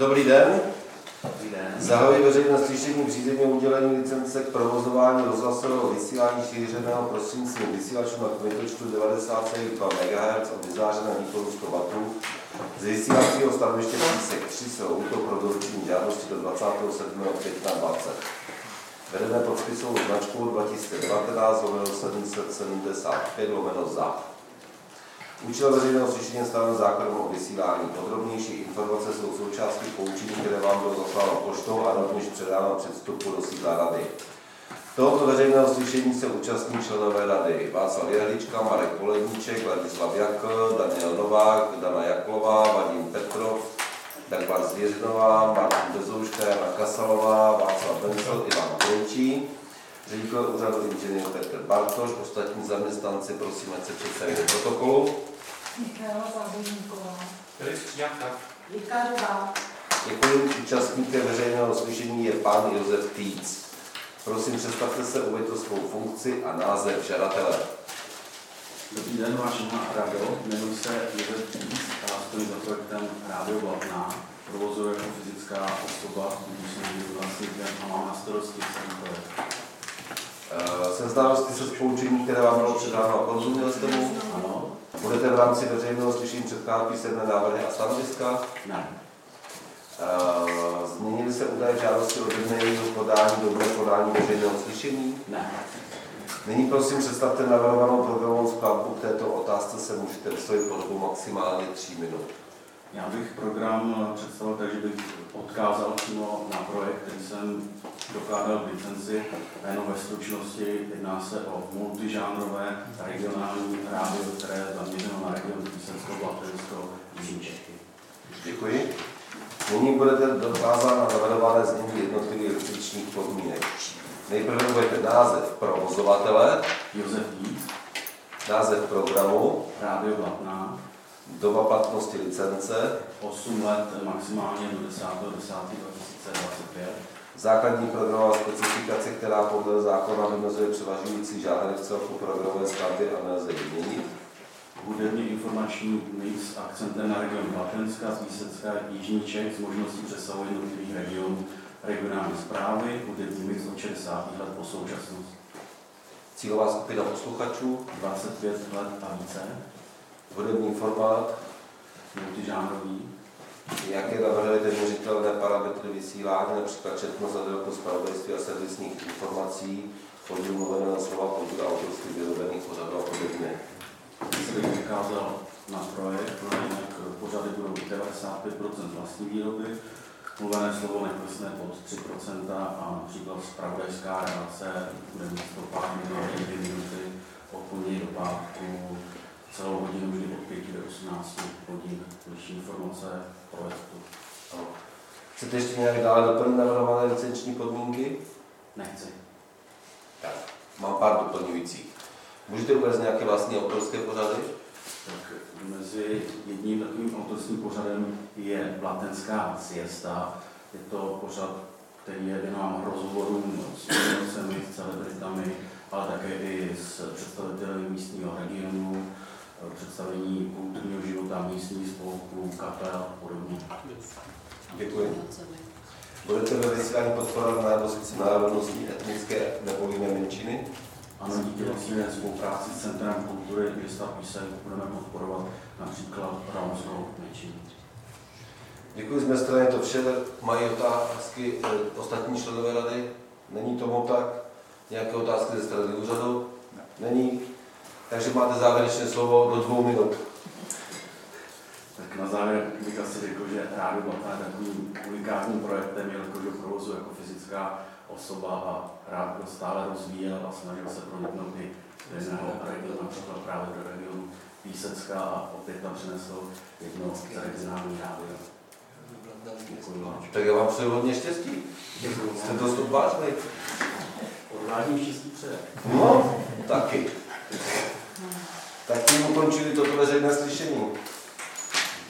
Dobrý den. Dobrý den. Zahajuji veřejné slyšení k řízení o udělení licence k provozování rozhlasového vysílání šířeného prostřednictvím vysílačů na kmitočtu 90,2 MHz a vyzářené výkonu 100 W z vysílacího stanoviště Písek 3 se lhůtou pro doručení žádosti do 27. května 20. Vedené pod spisovou značkou 2019/775/za. Účel veřejného slyšení stanoven zákonem o vysílání. Podrobnější informace jsou součástí poučení, které vám bylo zasláno poštou a rovněž předáno před vstupu do sídla rady. Tohoto veřejného slyšení se účastní členové rady Václav Jehlička, Marek Poledníček, Ladislav Jakl, Daniel Novák, Dana Jaklová, Vadim Petrov, Dagmar Zvěřinová, Martin Bezouška, Jana Kasalová, Václav Vencel, Ivan Končí, ředitel úřadu inženýr Petr Bartoš, ostatní zaměstnanci, prosím, ať se představí do protokolu. Michaela Závodníková. Filip Stříňáka. Vikarová. Děkuji. Účastníkem veřejného slyšení je pan Josef Týc. Prosím, představte se, uveďte svou funkci a název žadatele. Dobrý den, vážená rado. Jmenuji se Josef Týc a stojím za projektem Rádio Blatná. Provozuji jako fyzická osoba, když jsem vlastníkem a mám na starosti celý projekt. Seznámil jste se s poučením, které vám bylo předáno a porozuměl jste mu? Ano? Budete v rámci veřejného slyšení předkládat písemné návrhy a stanoviska? Ne. Změnily se údaje v žádosti o dnešního podání do dne podání veřejného slyšení? Ne. Nyní prosím představte navrhovanou programovou skladbu. K této otázce se můžete vyslovit po dobu maximálně 3 minut. Já bych program představil tak, že bych odkázal přímo na projekt, který jsem dokládal v licenci. Jenom ve stručnosti jedná se o multižánrové regionální rádio, které je zaměřeno na region Písecko, Blatnicko, Jižní Čechy. Děkuji. Nyní budete dokázat na navrhované znění jednotlivých licenčních podmínek. Nejprve uvedete název provozovatele, Josef Týc, název programu, Rádio Blatná, doba platnosti licence, 8 let maximálně do 10.10.2025. základní programová specifikace, která podle zákona vymezuje převažující žánry v celku programové skladby a nelze ji měnit. Hudebně informační mix s akcentem na region Blatenská, Písecka, Jižní Čech s možností přesahu jednotlivých regionů regionální správy, hudební mix od 60 let po současnost. Cílová skupina posluchačů, 25 let a více, hudební formát, multižánrový, jaké navrhujete měřitelné parametry vysílání, například četnost a délku zpravodajství a servisních informací, podíl mluveného slova, podíl autorství vyrobených pořadů a podobně. se bych vykázal na projekt, jinak pořady budou 95% vlastní výroby, mluvené slovo neklesne pod 3% a například zpravodajská relace bude mít to pár minut, 2 minuty, od pondělí do pátku, celou hodinu vždy od 5 do 18 hodin, bližší informace projektu. Chcete ještě nějak dále doplnit navrhované licenční podmínky? Nechci. Tak, mám pár doplňujících. Můžete uvést nějaké vlastní autorské pořady? Tak mezi jedním takovým autorským pořadem je Blatenská siesta. Je to pořad, který je věnován rozhovorům s umělcemi, s celebritami, ale také i s představiteli místního regionu, představení kulturního života místních spolků, kapel a podobně. Děkuji. Budete ve vysílání podporovat národnostní, etnické nebo jiné menšiny? Ano, díky vlastně spolupráci s Centrem kultury města Písek budeme podporovat například romskou menšinu. Děkuji, z mé strany to vše. Mají otázky ostatní členové rady? Není tomu tak? Nějaké otázky ze strany úřadu? Není? Takže máte závěrečné slovo do 2 minut. Tak na závěr bych asi řekl, že Rádio Blatná je takovým unikátním projektem, jelikož ho provozu jako fyzická osoba a rád ho stále rozvíjel a snažil se proniknout i do jiného regionu, například právě do regionu Písecka a opět tam přinesl jedno regionální rádio. Děkuji vám. Tak já vám přeju hodně štěstí. Děkuji. Jste dost odvážný. Odvážný štěstí přeje. No, taky. Tak tím ukončili toto veřejné slyšení.